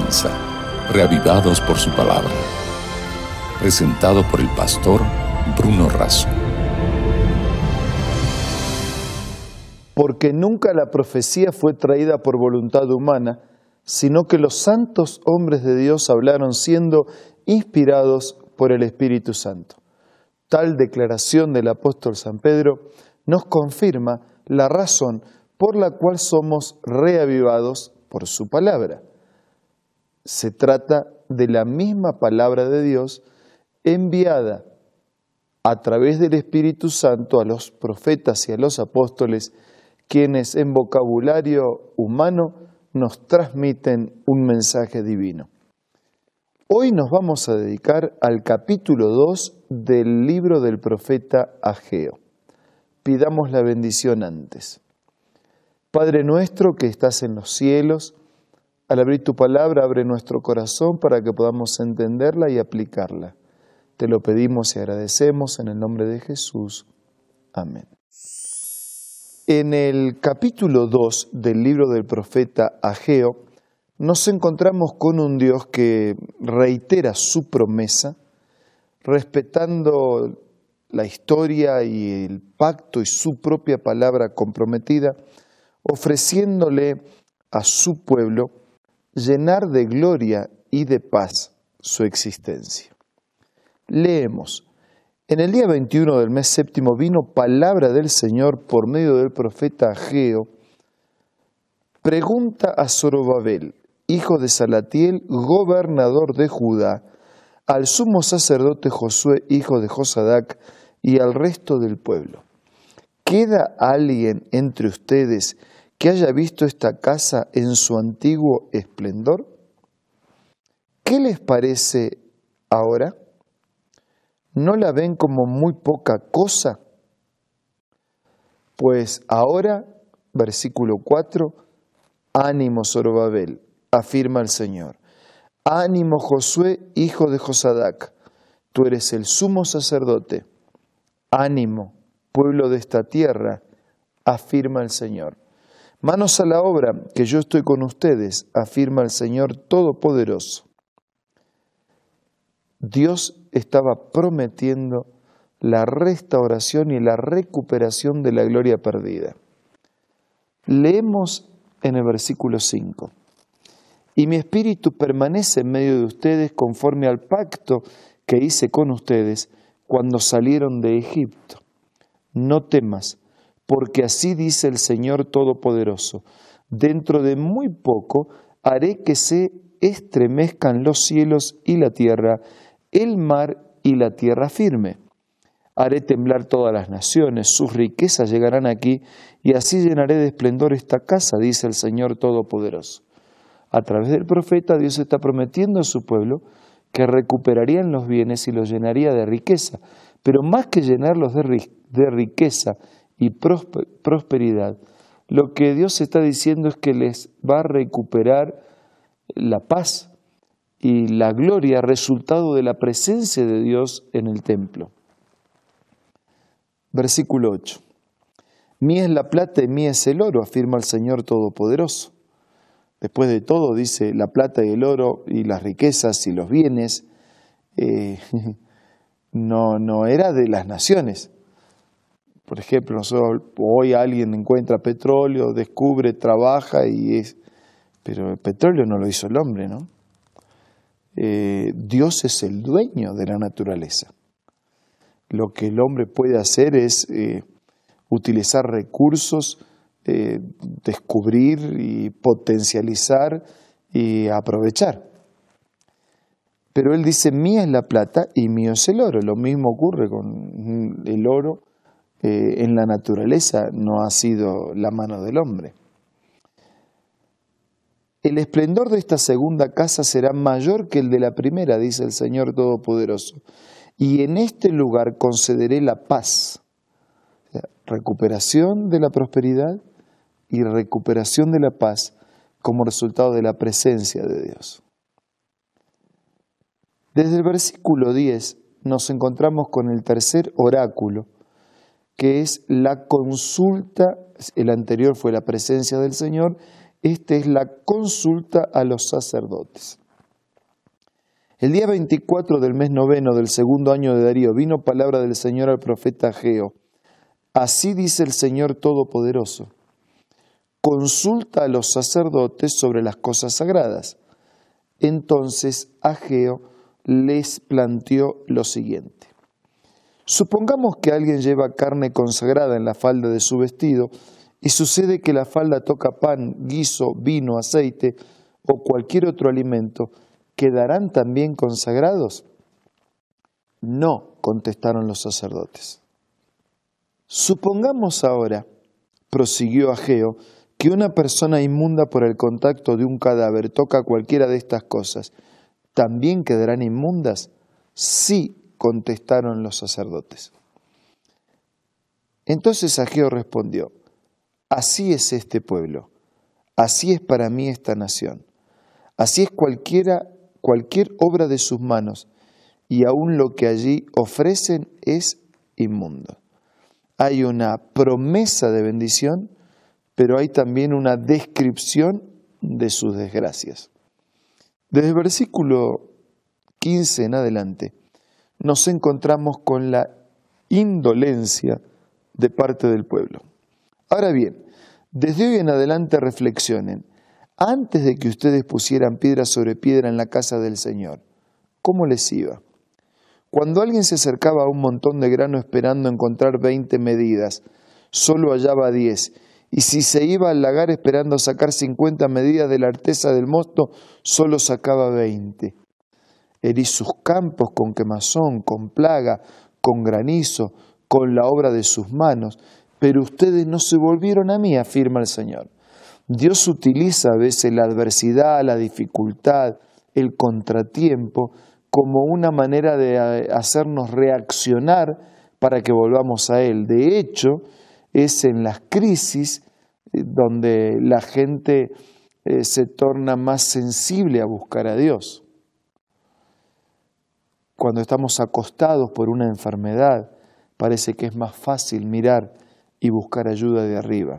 comienza, reavivados por su palabra. Presentado por el pastor Bruno Razo. Porque nunca la profecía fue traída por voluntad humana, sino que los santos hombres de Dios hablaron siendo inspirados por el Espíritu Santo. Tal declaración del apóstol San Pedro nos confirma la razón por la cual somos reavivados por su palabra. Se trata de la misma palabra de Dios enviada a través del Espíritu Santo a los profetas y a los apóstoles, quienes en vocabulario humano nos transmiten un mensaje divino. Hoy nos vamos a dedicar al capítulo 2 del libro del profeta Ageo. Pidamos la bendición antes. Padre nuestro que estás en los cielos, al abrir tu palabra, abre nuestro corazón para que podamos entenderla y aplicarla. Te lo pedimos y agradecemos en el nombre de Jesús. Amén. En el capítulo 2 del libro del profeta Ageo, nos encontramos con un Dios que reitera su promesa, respetando la historia y el pacto y su propia palabra comprometida, ofreciéndole a su pueblo llenar de gloria y de paz su existencia. Leemos: en el día 21 del mes séptimo vino palabra del Señor por medio del profeta Ageo. Pregunta a Zorobabel, hijo de Salatiel, gobernador de Judá, al sumo sacerdote Josué, hijo de Josadac, y al resto del pueblo: ¿queda alguien entre ustedes que haya visto esta casa en su antiguo esplendor? ¿Qué les parece ahora? ¿No la ven como muy poca cosa? Pues ahora, versículo 4, ánimo Zorobabel, afirma el Señor. Ánimo Josué, hijo de Josadac, tú eres el sumo sacerdote. Ánimo, pueblo de esta tierra, afirma el Señor. Manos a la obra, que yo estoy con ustedes, afirma el Señor Todopoderoso. Dios estaba prometiendo la restauración y la recuperación de la gloria perdida. Leemos en el versículo 5. Y mi espíritu permanece en medio de ustedes conforme al pacto que hice con ustedes cuando salieron de Egipto. No temas, porque así dice el Señor Todopoderoso: dentro de muy poco haré que se estremezcan los cielos y la tierra, el mar y la tierra firme. Haré temblar todas las naciones, sus riquezas llegarán aquí, y así llenaré de esplendor esta casa, dice el Señor Todopoderoso. A través del profeta, Dios está prometiendo a su pueblo que recuperarían los bienes y los llenaría de riqueza, pero más que llenarlos de riqueza y prosperidad, lo que Dios está diciendo es que les va a recuperar la paz y la gloria resultado de la presencia de Dios en el templo. Versículo 8. Mía es la plata y mía es el oro, afirma el Señor Todopoderoso. Después de todo, dice, la plata y el oro y las riquezas y los bienes no era de las naciones. Por ejemplo, hoy alguien encuentra petróleo, descubre, trabaja pero el petróleo no lo hizo el hombre, ¿no? Dios es el dueño de la naturaleza. Lo que el hombre puede hacer es utilizar recursos, descubrir y potencializar y aprovechar. Pero él dice, mía es la plata y mío es el oro. Lo mismo ocurre con el oro en la naturaleza, no ha sido la mano del hombre. El esplendor de esta segunda casa será mayor que el de la primera, dice el Señor Todopoderoso. Y en este lugar concederé la paz. O sea, recuperación de la prosperidad y recuperación de la paz como resultado de la presencia de Dios. Desde el versículo 10 nos encontramos con el tercer oráculo, que es la consulta. El anterior fue la presencia del Señor, Esta es la consulta a los sacerdotes. El día 24 del mes noveno del segundo año de Darío vino palabra del Señor al profeta Ageo. Así dice el Señor Todopoderoso: consulta a los sacerdotes sobre las cosas sagradas. Entonces Ageo les planteó lo siguiente: supongamos que alguien lleva carne consagrada en la falda de su vestido y sucede que la falda toca pan, guiso, vino, aceite o cualquier otro alimento. ¿Quedarán también consagrados? No, contestaron los sacerdotes. Supongamos ahora, prosiguió Ageo, que una persona inmunda por el contacto de un cadáver toca cualquiera de estas cosas. ¿También quedarán inmundas? Sí, contestaron los sacerdotes. Entonces Ageo respondió: así es este pueblo, así es para mí esta nación, así es cualquier obra de sus manos, y aún lo que allí ofrecen es inmundo. Hay una promesa de bendición, pero hay también una descripción de sus desgracias. Desde el versículo 15 en adelante, nos encontramos con la indolencia de parte del pueblo. Ahora bien, desde hoy en adelante reflexionen. Antes de que ustedes pusieran piedra sobre piedra en la casa del Señor, ¿cómo les iba? Cuando alguien se acercaba a un montón de grano esperando encontrar 20 medidas, solo hallaba 10. Y si se iba al lagar esperando sacar 50 medidas de la arteza del mosto, solo sacaba 20. Herí sus campos con quemazón, con plaga, con granizo, con la obra de sus manos. Pero ustedes no se volvieron a mí, afirma el Señor. Dios utiliza a veces la adversidad, la dificultad, el contratiempo como una manera de hacernos reaccionar para que volvamos a Él. De hecho, es en las crisis donde la gente se torna más sensible a buscar a Dios. Cuando estamos acostados por una enfermedad, parece que es más fácil mirar y buscar ayuda de arriba.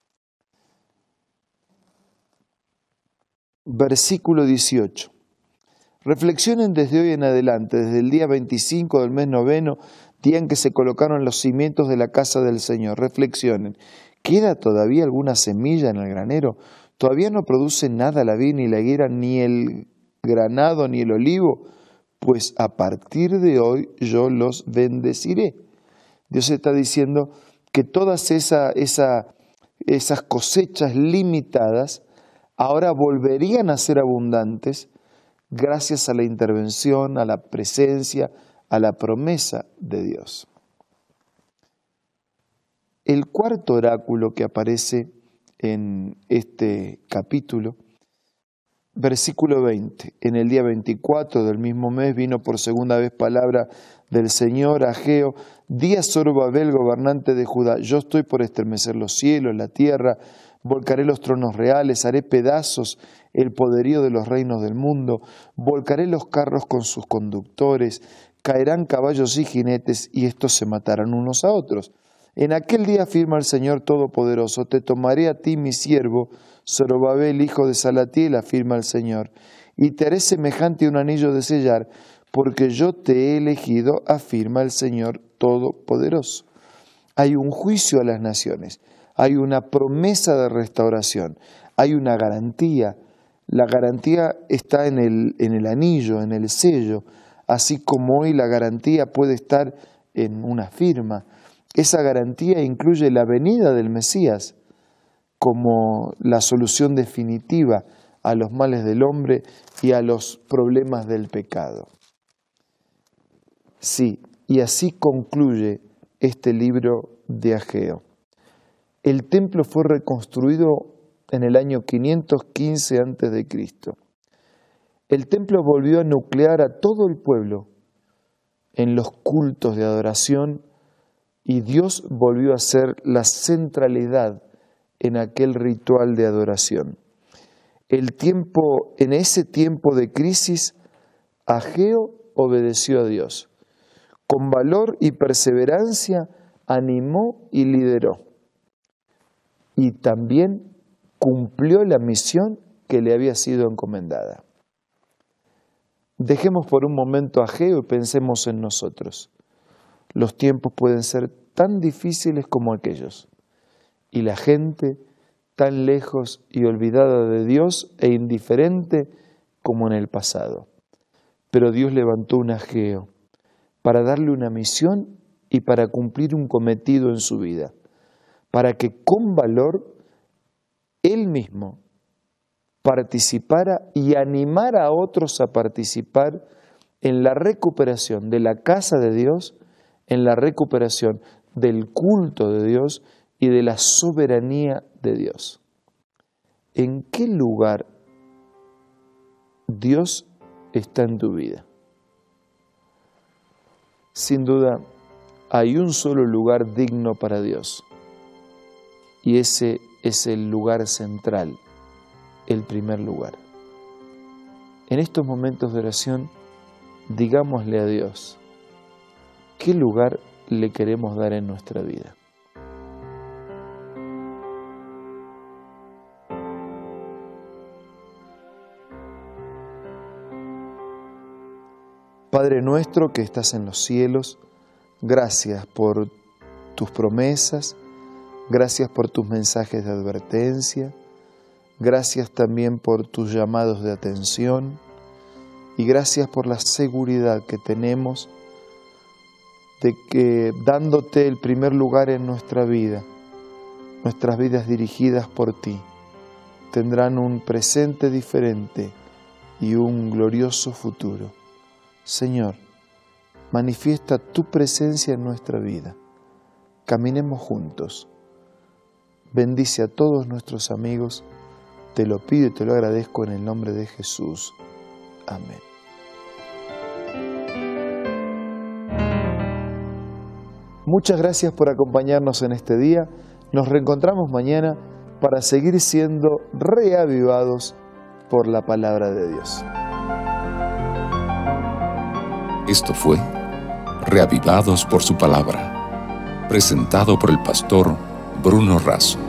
Versículo 18. Reflexionen desde hoy en adelante, desde el día 25 del mes noveno, día en que se colocaron los cimientos de la casa del Señor. Reflexionen. ¿Queda todavía alguna semilla en el granero? ¿Todavía no produce nada la vid, ni la higuera, ni el granado, ni el olivo? Pues a partir de hoy yo los bendeciré. Dios está diciendo que todas esas cosechas limitadas ahora volverían a ser abundantes gracias a la intervención, a la presencia, a la promesa de Dios. El cuarto oráculo que aparece en este capítulo, versículo 20. En el día 24 del mismo mes vino por segunda vez palabra del Señor a Ageo: di a Zorobabel, gobernante de Judá, yo estoy por estremecer los cielos, la tierra, volcaré los tronos reales, haré pedazos el poderío de los reinos del mundo, volcaré los carros con sus conductores, caerán caballos y jinetes, y estos se matarán unos a otros. En aquel día, afirma el Señor Todopoderoso, te tomaré a ti, mi siervo, Zorobabel, hijo de Salatiel, afirma el Señor, y te haré semejante a un anillo de sellar, porque yo te he elegido, afirma el Señor Todopoderoso. Hay un juicio a las naciones, hay una promesa de restauración, hay una garantía. La garantía está en el anillo, en el sello, así como hoy la garantía puede estar en una firma. Esa garantía incluye la venida del Mesías como la solución definitiva a los males del hombre y a los problemas del pecado. Sí, y así concluye este libro de Ageo. El templo fue reconstruido en el año 515 a.C. El templo volvió a nuclear a todo el pueblo en los cultos de adoración y Dios volvió a ser la centralidad en aquel ritual de adoración. En ese tiempo de crisis, Ageo obedeció a Dios. Con valor y perseverancia animó y lideró. Y también cumplió la misión que le había sido encomendada. Dejemos por un momento a Ageo y pensemos en nosotros. Los tiempos pueden ser tan difíciles como aquellos, y la gente tan lejos y olvidada de Dios e indiferente como en el pasado. Pero Dios levantó un Ageo para darle una misión y para cumplir un cometido en su vida, para que con valor él mismo participara y animara a otros a participar en la recuperación de la casa de Dios, en la recuperación del culto de Dios y de la soberanía de Dios. ¿En qué lugar Dios está en tu vida? Sin duda, hay un solo lugar digno para Dios, y ese es el lugar central, el primer lugar. En estos momentos de oración, digámosle a Dios, ¿qué lugar le queremos dar en nuestra vida? Padre nuestro que estás en los cielos, gracias por tus promesas, gracias por tus mensajes de advertencia, gracias también por tus llamados de atención y gracias por la seguridad que tenemos de que dándote el primer lugar en nuestra vida, nuestras vidas dirigidas por ti, tendrán un presente diferente y un glorioso futuro. Señor, manifiesta tu presencia en nuestra vida. Caminemos juntos. Bendice a todos nuestros amigos. Te lo pido y te lo agradezco en el nombre de Jesús. Amén. Muchas gracias por acompañarnos en este día. Nos reencontramos mañana para seguir siendo reavivados por la palabra de Dios. Esto fue Reavivados por su palabra, presentado por el pastor Bruno Razo.